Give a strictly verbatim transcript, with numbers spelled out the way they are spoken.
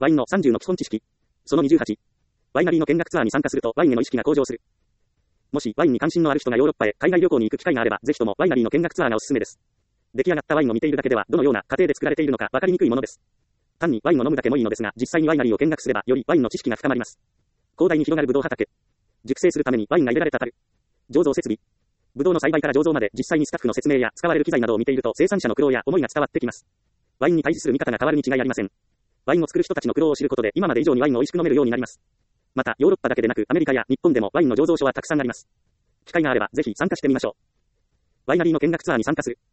ワインのさんじゅうの基本知識。そのにじゅうはち。ワイナリーの見学ツアーに参加するとワインへの意識が向上する。もしワインに関心のある人がヨーロッパへ海外旅行に行く機会があれば、ぜひともワイナリーの見学ツアーがおすすめです。出来上がったワインを見ているだけでは、どのような過程で作られているのか分かりにくいものです。単にワインを飲むだけもいいのですが、実際にワイナリーを見学すれば、よりワインの知識が深まります。広大に広がるブドウ畑。熟成するためにワインが入れられた樽。醸造設備。ブドウの栽培から醸造まで実際にスタッフの説明や使われる機材などを見ていると生産者の苦労や思いが伝わってきます。ワインに対する見方が変わるに違いありません。ワインを作る人たちの苦労を知ることで今まで以上にワインを美味しく飲めるようになります。また、ヨーロッパだけでなくアメリカや日本でもワインの醸造所はたくさんあります。機会があればぜひ参加してみましょう。ワイナリーの見学ツアーに参加する。